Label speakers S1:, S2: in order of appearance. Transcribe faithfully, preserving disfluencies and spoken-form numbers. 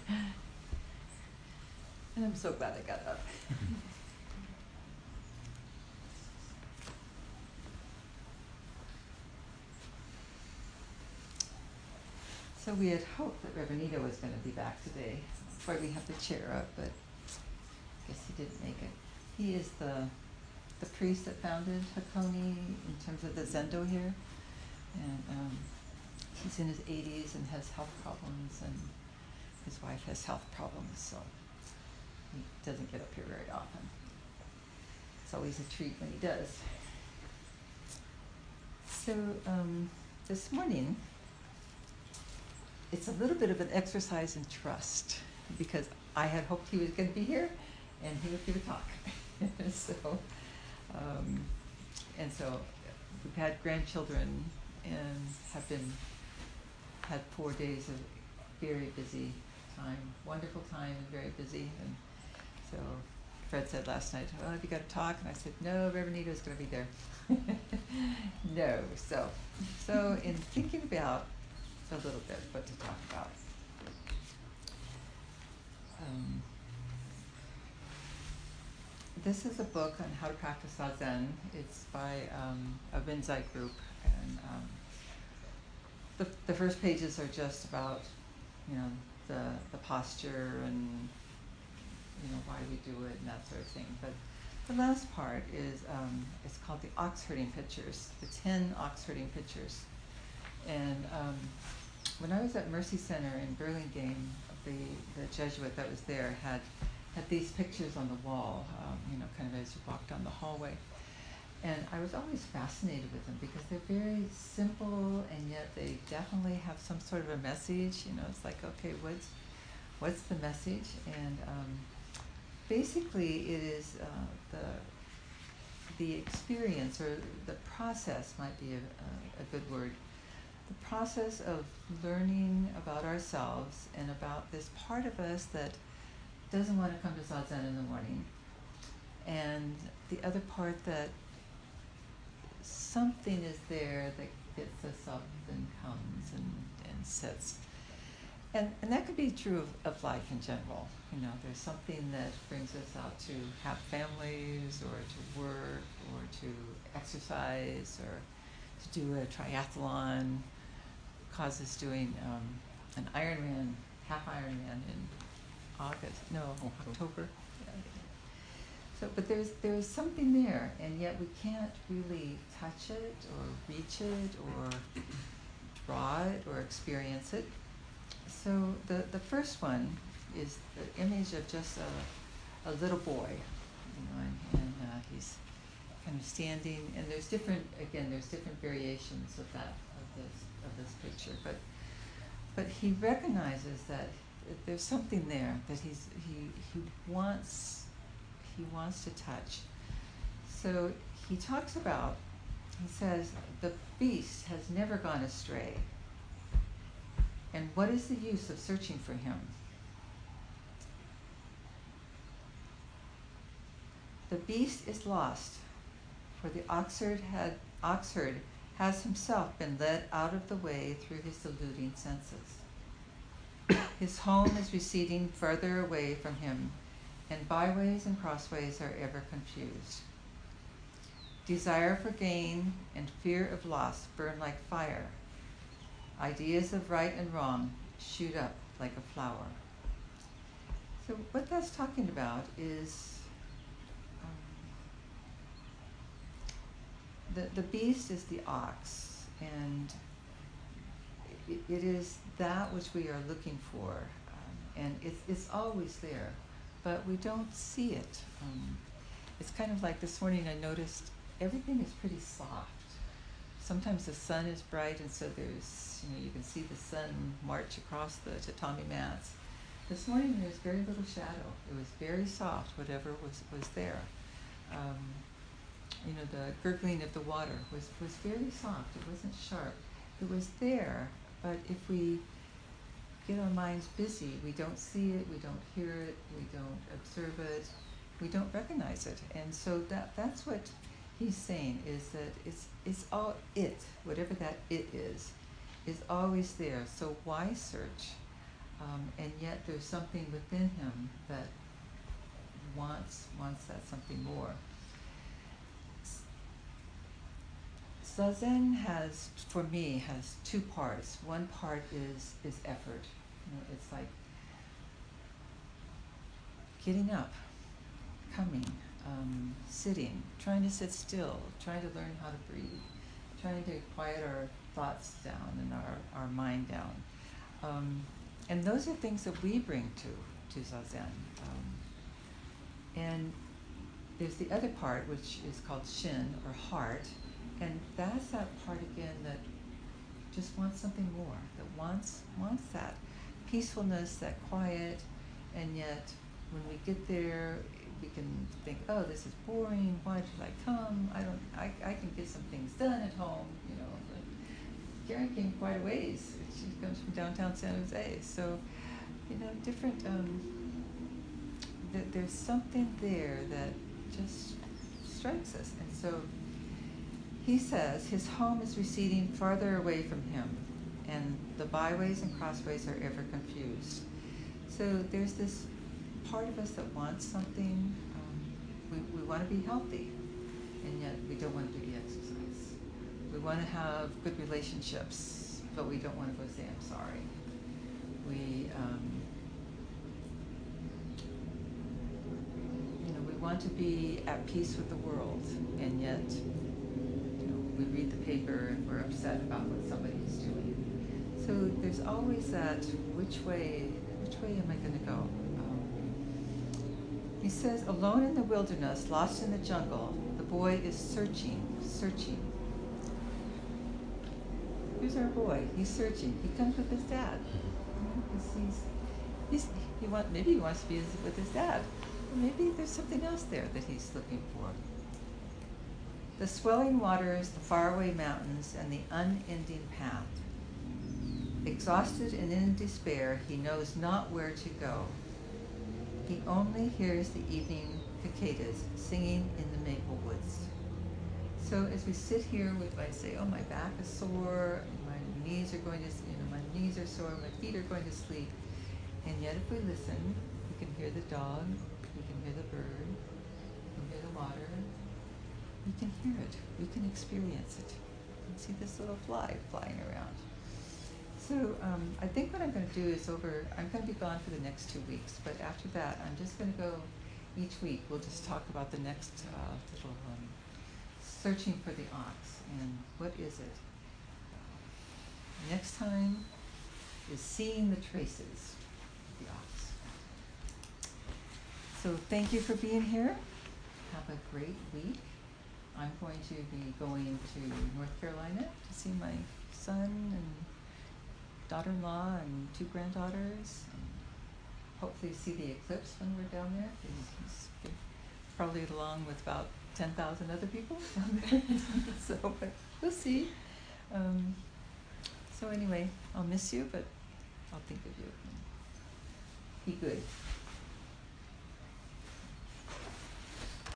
S1: And I'm so glad I got up. So we had hoped that Reverend Ito was going to be back today. That's why we have the chair up, but I guess he didn't make it. He is the the priest that founded Hakone in terms of the Zendo here. And um, he's in his eighties and has health problems, and his wife has health problems, so he doesn't get up here very often. It's always a treat when he does. So um, this morning, it's a little bit of an exercise in trust, because I had hoped he was going to be here and he was going to talk. so, um, and so we've had grandchildren and have been, had four days of very busy time, wonderful time and very busy. And so Fred said last night, well, have you got to talk? And I said, no, Reverend Ito's going to be there. no, so, so in thinking about a little bit what to talk about. Um, this is a book on how to practice Zazen. It's by um, a Rinzai group, and um, the the first pages are just about, you know, the the posture and, you know, why we do it and that sort of thing. But the last part is um, it's called the ox herding pictures, the ten ox herding pictures, and um, when I was at Mercy Center in Burlingame, the, the Jesuit that was there had had these pictures on the wall, um, you know, kind of as you walked down the hallway. And I was always fascinated with them because they're very simple, and yet they definitely have some sort of a message. You know, it's like, okay, what's what's the message? And um, basically, it is uh, the the experience, or the process might be a, a, a good word. The process of learning about ourselves and about this part of us that doesn't want to come to Zazen in the morning, and the other part that something is there that gets us up and comes and, and sits. And, and that could be true of, of life in general. You know, there's something that brings us out to have families, or to work, or to exercise, or to do a triathlon. Causes doing um, an Ironman, half Ironman in August, no, October. Yeah. So, but there's there's something there, and yet we can't really touch it, or reach it, or draw it, or experience it. So the the first one is the image of just a a little boy, you know, and, and uh, he's kind of standing, and there's different, again, there's different variations of that, of this, of this picture, but but he recognizes that there's something there that he's he he wants he wants to touch. So he talks about, he says, the beast has never gone astray, and what is the use of searching for him? The beast is lost, for the oxherd had oxherd has himself been led out of the way through his deluding senses. His home is receding further away from him, and byways and crossways are ever confused. Desire for gain and fear of loss burn like fire. Ideas of right and wrong shoot up like a flower. So what that's talking about is um, the, the beast is the ox, and it, it is that which we are looking for, um, and it's, it's always there, but we don't see it. Um, it's kind of like this morning I noticed everything is pretty soft. Sometimes the sun is bright, and so there's, you know, you can see the sun march across the tatami mats. This morning there was very little shadow. It was very soft, whatever was, was there. Um, you know, the gurgling of the water was, was very soft. It wasn't sharp. It was there, but if we get our minds busy, we don't see it, we don't hear it, we don't observe it, we don't recognize it. And so that that's what he's saying, is that it's it's all it, whatever that it is, is always there. So why search? um, and yet there's something within him that wants wants that something more. Zazen has, for me, has two parts. One part is is effort. You know, it's like getting up, coming, um, sitting, trying to sit still, trying to learn how to breathe, trying to quiet our thoughts down and our, our mind down. Um, and those are things that we bring to, to Zazen. Um, and there's the other part, which is called Shin, or heart, and that's that part again that just wants something more, that wants wants that peacefulness, that quiet, and yet when we get there, we can think, oh, this is boring, why should I come? I don't, I, I can get some things done at home, you know. But Karen came quite a ways. She comes from downtown San Jose, so, you know, different, um, th there's something there that just strikes us. And so he says his home is receding farther away from him, and the byways and crossways are ever confused. So there's this part of us that wants something. Um, we, we want to be healthy, and yet we don't want to do the exercise. We want to have good relationships, but we don't want to go say, I'm sorry. We, um, you know, we want to be at peace with the world, and yet, you know, we read the paper and we're upset about what somebody is doing. So there's always that, which way, which way am I going to go? Um, he says, alone in the wilderness, lost in the jungle, the boy is searching, searching. Here's our boy. He's searching. He comes with his dad. He sees, he's, he want, maybe he wants to be with his dad. Or maybe there's something else there that he's looking for. The swelling waters, the faraway mountains, and the unending path. Exhausted and in despair, he knows not where to go. He only hears the evening cicadas singing in the maple woods. So as we sit here with, I say, oh, my back is sore, my knees are going to, you know, my knees are sore, my feet are going to sleep. And yet if we listen, we can hear the dog, we can hear the bird, we can hear the water. We can hear it, we can experience it. You can see this little fly flying around. So um, I think what I'm going to do is over, I'm going to be gone for the next two weeks, but after that I'm just going to go each week, we'll just talk about the next uh, little um, searching for the ox, and what is it? Next time is seeing the traces of the ox. So thank you for being here. Have a great week. I'm going to be going to North Carolina to see my son and daughter-in-law and two granddaughters, and hopefully see the eclipse when we're down there. He's probably along with about ten thousand other people down there. So, but we'll see. Um, so anyway, I'll miss you, but I'll think of you. Be good.